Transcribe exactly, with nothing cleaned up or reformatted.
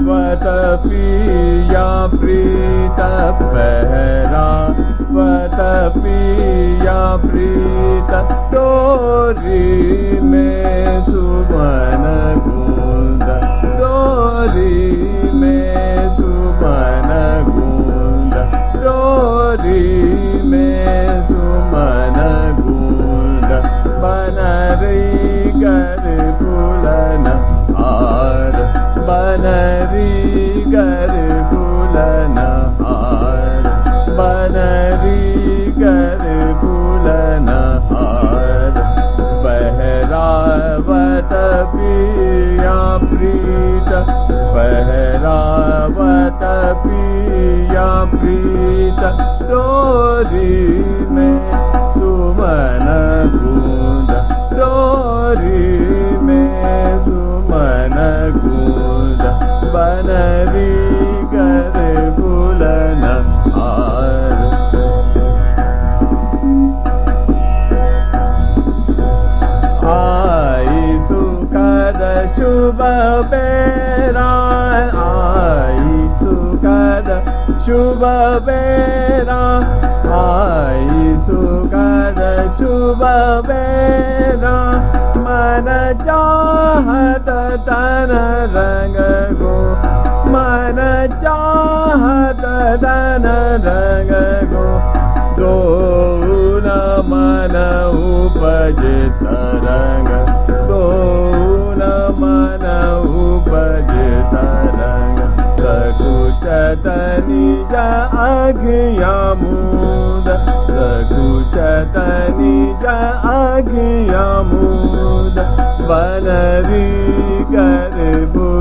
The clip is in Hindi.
वत पिया प्रीत पहरा वत पिया प्रीत डोरी में सुमन गूंद डोरी में सुमन गूंद डोरी में सुमन गूंद बनरी कर फूलन हार बनरी कर फूलन हार बनरी कर फूलन हार पहरावत पिया प्रीत पहरावत पिया प्रीत डोरी में सुमन गूंद डोरी में सुमन गूंद बनरी कर फूलन हार आई सुखद शुभ बेरा आई सुखद शुभ बेरा आई सुखद शुभ बेरा मन चाहत तन रंग गो मन चाहत तन रंग गो दो न मन उपजित रंग दो न मन उपजित रंग सकुचत निज आज्ञा मूद सकुचत निज आज्ञा मूद बनरी कर